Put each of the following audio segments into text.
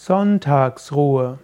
Sonntagsruhe.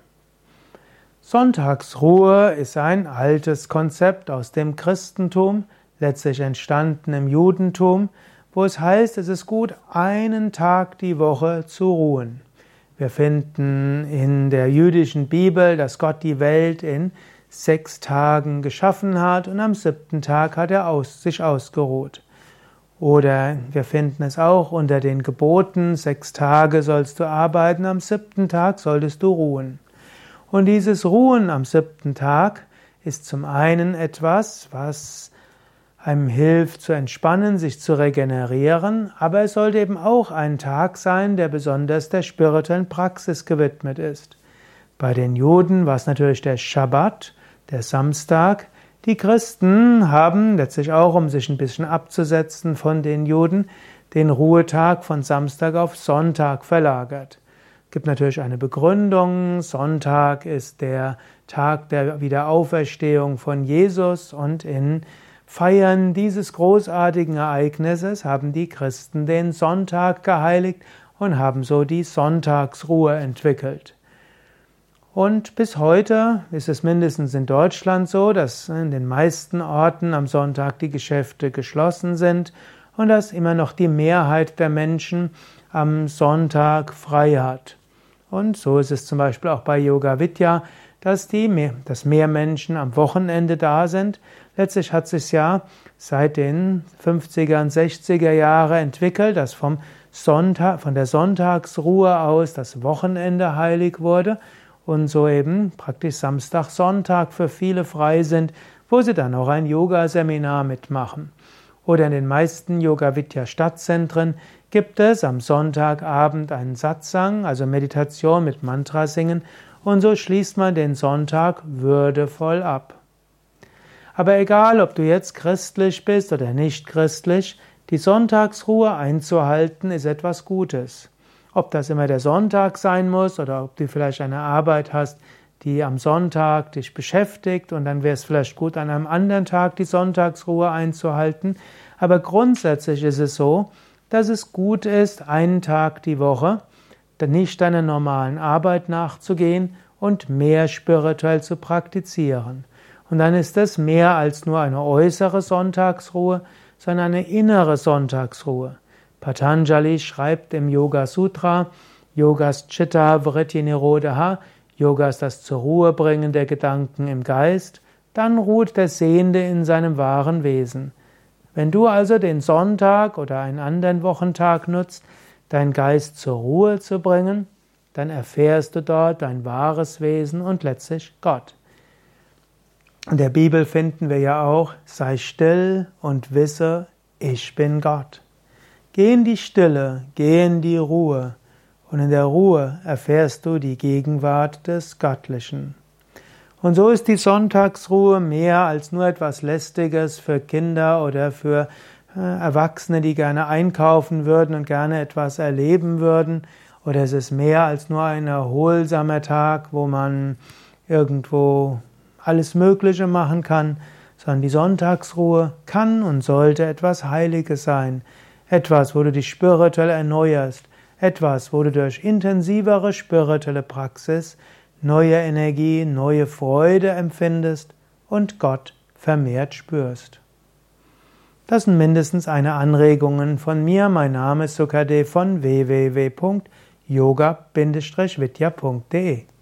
Sonntagsruhe ist ein altes Konzept aus dem Christentum, letztlich entstanden im Judentum, wo es heißt, es ist gut, einen Tag die Woche zu ruhen. Wir finden in der jüdischen Bibel, dass Gott die Welt in 6 Tagen geschaffen hat und am 7. Tag hat er sich ausgeruht. Oder wir finden es auch unter den Geboten, 6 Tage sollst du arbeiten, am 7. Tag solltest du ruhen. Und dieses Ruhen am 7. Tag ist zum einen etwas, was einem hilft zu entspannen, sich zu regenerieren, aber es sollte eben auch ein Tag sein, der besonders der spirituellen Praxis gewidmet ist. Bei den Juden war es natürlich der Schabbat, der Samstag. Die Christen haben letztlich auch, um sich ein bisschen abzusetzen von den Juden, den Ruhetag von Samstag auf Sonntag verlagert. Es gibt natürlich eine Begründung. Sonntag ist der Tag der Wiederauferstehung von Jesus und in Feiern dieses großartigen Ereignisses haben die Christen den Sonntag geheiligt und haben so die Sonntagsruhe entwickelt. Und bis heute ist es mindestens in Deutschland so, dass in den meisten Orten am Sonntag die Geschäfte geschlossen sind und dass immer noch die Mehrheit der Menschen am Sonntag frei hat. Und so ist es zum Beispiel auch bei Yoga Vidya, dass mehr Menschen am Wochenende da sind. Letztlich hat sich ja seit den 50er und 60er Jahre entwickelt, dass von der Sonntagsruhe aus das Wochenende heilig wurde und so eben praktisch Samstag, Sonntag für viele frei sind, wo sie dann auch ein Yoga-Seminar mitmachen. Oder in den meisten Yoga-Vidya-Stadtzentren gibt es am Sonntagabend einen Satsang, also Meditation mit Mantra singen, und so schließt man den Sonntag würdevoll ab. Aber egal, ob du jetzt christlich bist oder nicht christlich, die Sonntagsruhe einzuhalten ist etwas Gutes. Ob das immer der Sonntag sein muss oder ob du vielleicht eine Arbeit hast, die am Sonntag dich beschäftigt und dann wäre es vielleicht gut, an einem anderen Tag die Sonntagsruhe einzuhalten. Aber grundsätzlich ist es so, dass es gut ist, einen Tag die Woche nicht deiner normalen Arbeit nachzugehen und mehr spirituell zu praktizieren. Und dann ist es mehr als nur eine äußere Sonntagsruhe, sondern eine innere Sonntagsruhe. Patanjali schreibt im Yoga Sutra, Yogas Chitta Vritti Nirodha, Yoga ist das zur Ruhe bringen der Gedanken im Geist, dann ruht der Sehende in seinem wahren Wesen. Wenn du also den Sonntag oder einen anderen Wochentag nutzt, deinen Geist zur Ruhe zu bringen, dann erfährst du dort dein wahres Wesen und letztlich Gott. In der Bibel finden wir ja auch, sei still und wisse, ich bin Gott. Geh in die Stille, geh in die Ruhe und in der Ruhe erfährst du die Gegenwart des Göttlichen. Und so ist die Sonntagsruhe mehr als nur etwas Lästiges für Kinder oder für Erwachsene, die gerne einkaufen würden und gerne etwas erleben würden. Oder es ist mehr als nur ein erholsamer Tag, wo man irgendwo alles Mögliche machen kann, sondern die Sonntagsruhe kann und sollte etwas Heiliges sein. Etwas, wo du dich spirituell erneuerst. Etwas, wo du durch intensivere spirituelle Praxis neue Energie, neue Freude empfindest und Gott vermehrt spürst. Das sind mindestens eine Anregungen von mir. Mein Name ist Sukadev von www.yoga-vidya.de